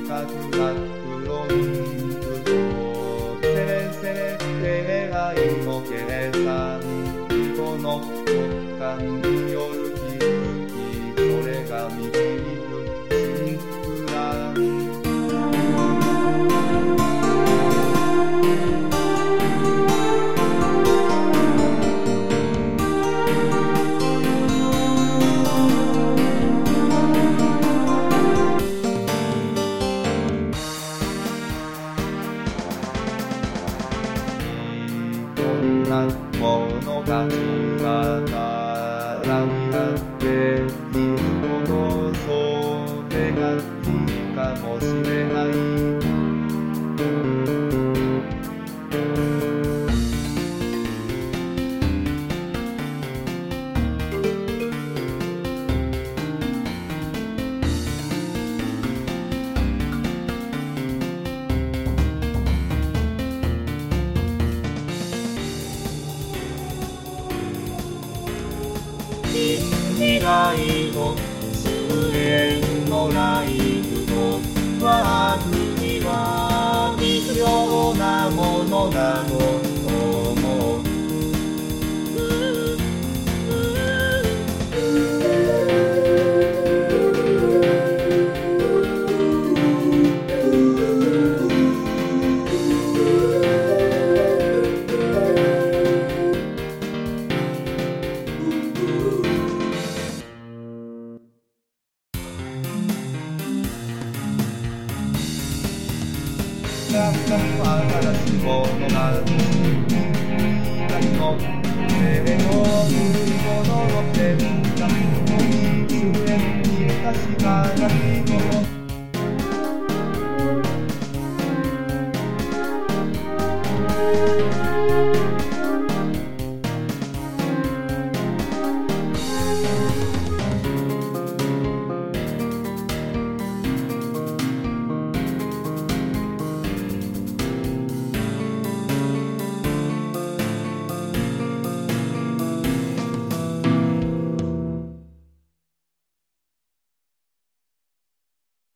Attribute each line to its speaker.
Speaker 1: かくな黒んぶどうせれせれって愛の計算人の直感による気づきそれが導くシンクランものが力になっているほどそれがいいかもしれない未来の末のライフのワークには必要なものだと思う新しいものが未来の目を